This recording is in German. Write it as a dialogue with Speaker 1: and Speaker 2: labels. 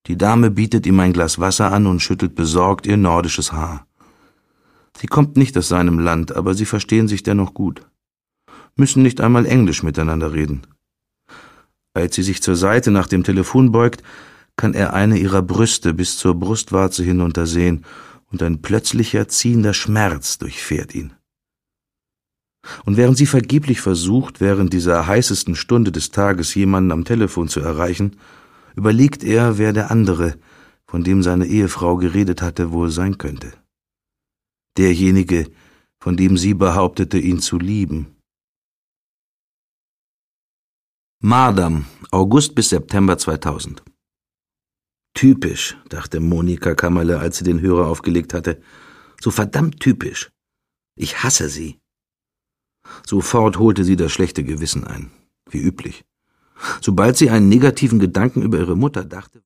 Speaker 1: Die Dame bietet ihm ein Glas Wasser an und schüttelt besorgt ihr nordisches Haar. Sie kommt nicht aus seinem Land, aber sie verstehen sich dennoch gut. Müssen nicht einmal Englisch miteinander reden. Als sie sich zur Seite nach dem Telefon beugt, kann er eine ihrer Brüste bis zur Brustwarze hinuntersehen und ein plötzlicher, ziehender Schmerz durchfährt ihn. Und während sie vergeblich versucht, während dieser heißesten Stunde des Tages jemanden am Telefon zu erreichen, überlegt er, wer der andere, von dem seine Ehefrau geredet hatte, wohl sein könnte. Derjenige, von dem sie behauptete, ihn zu lieben. Mardam, August bis September 2000. Typisch, dachte Monika Kammerle, als sie den Hörer aufgelegt hatte. So verdammt typisch. Ich hasse sie. Sofort holte sie das schlechte Gewissen ein, wie üblich. Sobald sie einen negativen Gedanken über ihre Mutter dachte,